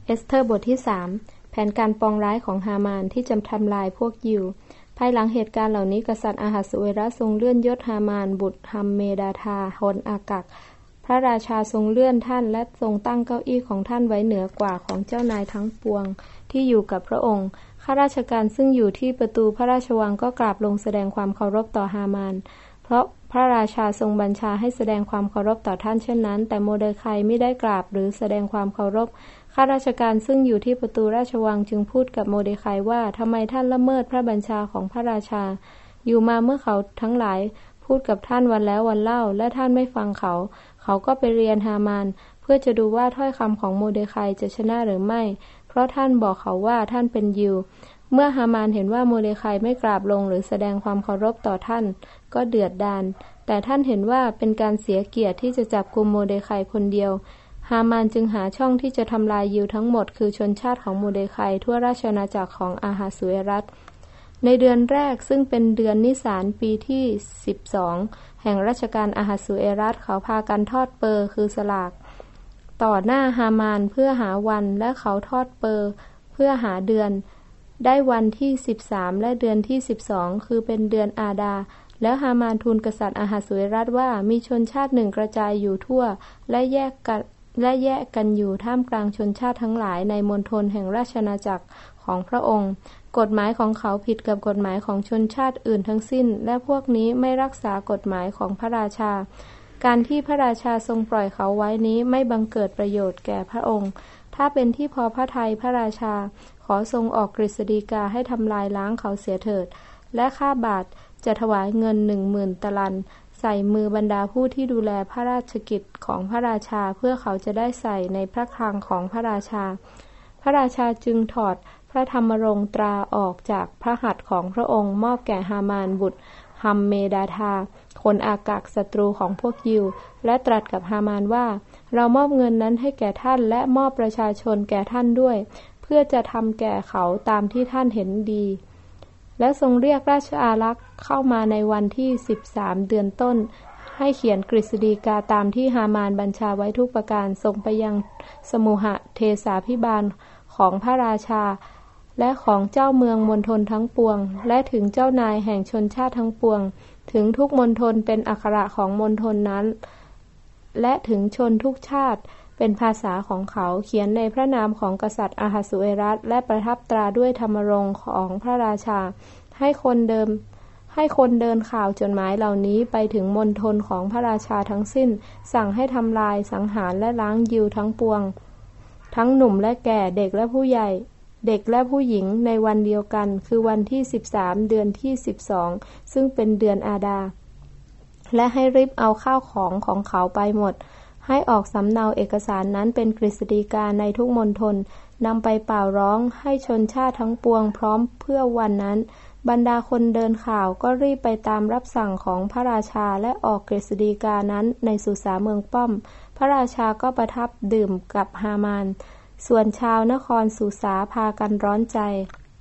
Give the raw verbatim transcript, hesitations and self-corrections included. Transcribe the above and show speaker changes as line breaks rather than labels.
เอสเธอร์บทที่สามแผนการปองร้ายของฮามานที่จะทำลายพวกยิวภายหลังเหตุการณ์เหล่านี้กษัตริย์อาหัสเวรัสทรงเลื่อนยศฮามานบุตรฮัมเมดาธาคนอากักพระราชาทรงเลื่อนท่านและทรงตั้งเก้าอี้ของท่านไว้เหนือกว่าของเจ้านายทั้งปวงที่อยู่กับพระองค์ข้าราชการซึ่งอยู่ที่ประตูพระราชวังก็กราบลงแสดงความเคารพต่อฮามานเพราะพระราชาทรงบัญชาให้แสดงความเคารพต่อท่านเช่นนั้นแต่โมเดคัยไม่ได้กราบหรือแสดงความเคารพข้าราชการซึ่งอยู่ที่ประตูราชวังจึงพูดกับโมเดคัยว่าทำไมท่านละเมิดพระบัญชาของพระราชาอยู่มาเมื่อเขาทั้งหลายพูดกับท่านวันแล้ววันเล่าและท่านไม่ฟังเขาเขาก็ไปเรียนฮามานเพื่อจะดูว่าถ้อยคำของโมเดคัยจะชนะหรือไม่เพราะท่านบอกเขาว่าท่านเป็นยิวเมื่อฮามานเห็นว่าโมเดคัยไม่กราบลงหรือแสดงความเคารพต่อท่านก็เดือดดาลแต่ท่านเห็นว่าเป็นการเสียเกียรติที่จะจับกุมโมเดคัยคนเดียวฮามานจึงหาช่องที่จะทำลายยิวทั้งหมดคือชนชาติของโมเดคัยทั่วราชอาณาจักรของอาฮาสุเอรัสในเดือนแรกซึ่งเป็นเดือนนิสานปีที่สิบสองแห่งรัชกาลอาฮาสุเอรัสเขาพากันทอดเปอร์คือสลากต่อหน้าฮามานเพื่อหาวันและเขาทอดเปอร์เพื่อหาเดือนได้วันที่สิบสามและเดือนที่สิบสองคือเป็นเดือนอาดาแล้วฮามานทูลกษัตริย์อาหัสเวรัสว่ามีชนชาติหนึ่งกระจายอยู่ทั่วและแยกกันและแยกกันอยู่ท่ามกลางชนชาติทั้งหลายในมณฑลแห่งราชอาณาจักรของพระองค์กฎหมายของเขาผิดกับกฎหมายของชนชาติอื่นทั้งสิ้นและพวกนี้ไม่รักษากฎหมายของพระราชาการที่พระราชาทรงปล่อยเขาไว้นี้ไม่บังเกิดประโยชน์แก่พระองค์ถ้าเป็นที่พอพระทัยพระราชาขอทรงออกกฤษฎีกาให้ทำลายล้างเขาเสียเถิดและข้าบาทจะถวายเงินหนึ่งหมื่นตะลันใส่มือบรรดาผู้ที่ดูแลพระราชกิจของพระราชาเพื่อเขาจะได้ใส่ในพระคลังของพระราชาพระราชาจึงถอดพระธรรมรงค์ตราออกจากพระหัตถ์ของพระองค์มอบแก่ฮามานบุตรฮัมเมดาธาคนอากักศัตรูของพวกยิวและตรัสกับฮามานว่าเรามอบเงินนั้นให้แก่ท่านและมอบประชาชนแก่ท่านด้วยเพื่อจะทำแก่เขาตามที่ท่านเห็นดีและทรงเรียกราชอารักษ์เข้ามาในวันที่สิบสามเดือนต้นให้เขียนกฤษฎีกาตามที่ฮามานบัญชาไว้ทุกประการส่งไปยังสมุหเทสาภิบาลของพระราชาและของเจ้าเมืองมณฑลทั้งปวงและถึงเจ้านายแห่งชนชาติทั้งปวงถึงทุกมณฑลเป็นอักขระของมณฑลนั้นและถึงชนทุกชาติเป็นภาษาของเขาเขียนในพระนามของกษัตริย์อาหัสเวรัสและประทับตราด้วยธรรมรงค์ของพระราชาให้คนเดิมให้คนเดินข่าวจดหมายเหล่านี้ไปถึงมณฑลของพระราชาทั้งสิ้นสั่งให้ทำลายสังหารและล้างยิวทั้งปวงทั้งหนุ่มและแก่เด็กและผู้ใหญ่เด็กและผู้หญิงในวันเดียวกันคือวันที่สิบสามเดือนที่สิบสองซึ่งเป็นเดือนอาดาและให้ริบเอาข้าวของของเขาไปหมดให้ออกสำเนาเอกสารนั้นเป็นกฤษฎีกาในทุกมณฑลนำไปเป่าร้องให้ชนชาติทั้งปวงพร้อมเพื่อวันนั้นบรรดาคนเดินข่าวก็รีบไปตามรับสั่งของพระราชาและออกกฤษฎีกานั้นในสุสาเมืองป้อมพระราชาก็ประทับดื่มกับฮามานส่วนชาวนครสุสาพากันร้อนใจ